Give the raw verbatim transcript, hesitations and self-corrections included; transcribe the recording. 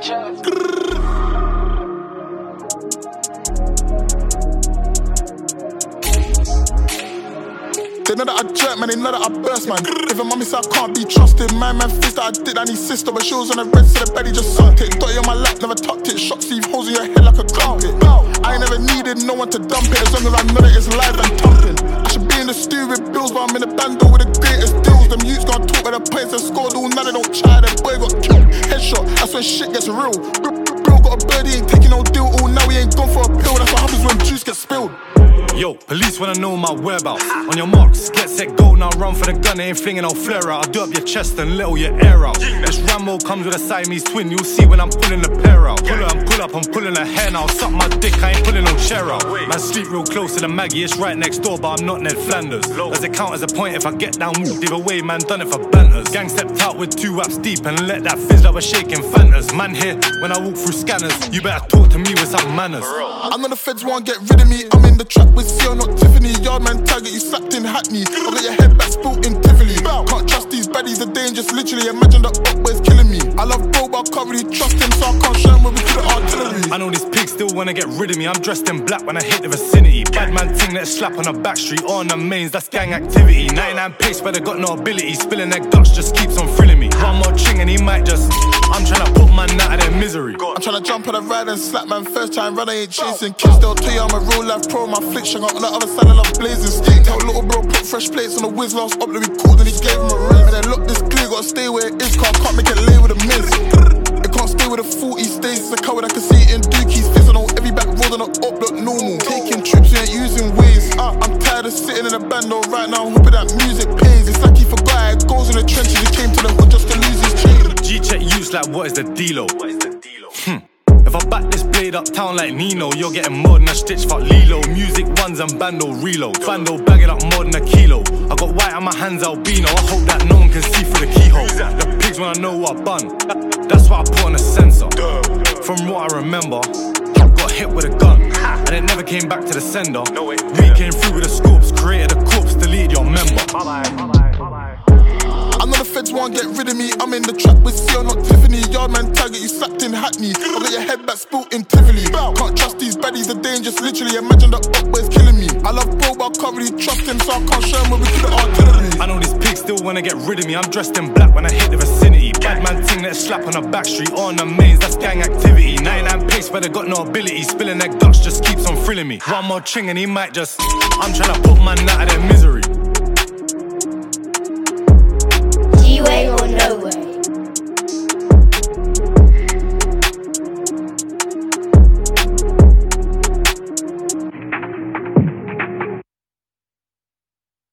They know that I jerk, man, they know that I burst, man. Even mommy said I can't be trusted. My man thinks that I did and his sister, but she was on the red, so the belly just sucked it. Dotty on my lap, never tucked it. Shot Steve holes in your head like a carpet. I ain't never needed no one to dump it, as long as I know that it's live and thumping. I should be in the stew with bills, but I'm in the bando with the greatest deals. Them youths gonna talk with the points and scored all night, they don't try. That boy got killed, headshot, that's when shit gets real. Bro got a birdie, ain't taking no deal. All now we ain't gone for a pill, that's what happens when juice gets spilled. Yo, police wanna know my whereabouts. On your marks, get set, go, now run for the gun. Ain't flinging no flare out. I'll do up your chest and let all your air out. This Rambo comes with a Siamese twin. You'll see when I'm pulling the pair out. Pull up, pull up, I'm pulling a hair now. Suck my dick, I ain't pulling no chair out. Man, sleep real close to the Maggie. It's right next door, but I'm not Ned Flanders. Does it count as a point if I get down, moved either way? Man, done it for banters. Gang stepped out with two raps deep and let that fizz like we're shaking Fantas. Man here, when I walk through scanners, you better talk to me with some manners. I know the feds won't get rid of me. I'm in the trap with Seal, not Tiffany. Yardman target, you slapped in Hackney. I got your head back spilt in Tivoli. Can't trust these baddies, they're dangerous. Literally, imagine that up boy's killing me. I love bro, but I can't really trust him, so I can't show him when we do the artillery. I know these pigs still wanna get rid of me. I'm dressed in black when I hit the vicinity. Bad man ting, let's slap on a back street or on the mains, that's gang activity. ninety-nine pace, but they got no ability. Spilling their guts just keeps on thrilling me. One more ching and he might just. I'm tryna put man out of their misery. I'm tryna jump on the ride and slap man first time run, I ain't chasing kids. They'll tell you I'm a real life pro, my fliction on the other side I love blazing stick. Tell little bro put fresh plates on the whiz last up that we called and he gave him a ring. And then look this clear, gotta stay where it is, cause I can't make it lay with a miss. It can't stay with a forty stays, it's a coward I can see it in dookies. Fizz on every back road and up look normal. Taking trips, we ain't using ways. uh, I'm tired of sitting in a bando right now, hoping that music pays. It's like he forgot it goes in the trenches, he came to the hood just to lose his chain. G-check use like what is the dealo? Hmm. If I back this blade uptown like Nino, you're getting more than a stitch, fuck Lilo. Music ones and bando reload. Bando bag it up more than a kilo. I got white on my hands albino, I hope that no one can see through the keyhole. The pigs wanna know what I bun, that's what I put on the sensor. From what I remember, got hit with a gun and it never came back to the sender. We came through with the scopes, created a corpse, deleted your member. I know the feds won't get rid of me. I'm in the trap with Seal, not Tiffany. Yardman target, you slapped in Hackney. I got your head back spilt in Tivoli. Can't trust these baddies, they're dangerous. Literally, imagine that up boy's killing me. I love bro, but I can't really trust him, so I can't show him when we do the artillery. I know these pigs still wanna get rid of me. I'm dressed in black when I hit the vicinity. Bad man ting, let's slap on a back street or on the mains, that's gang activity. ninety-nine pace, but they got no ability. Spilling their guts just keeps on thrilling me. One more ching and he might just. I'm tryna put man out of their misery.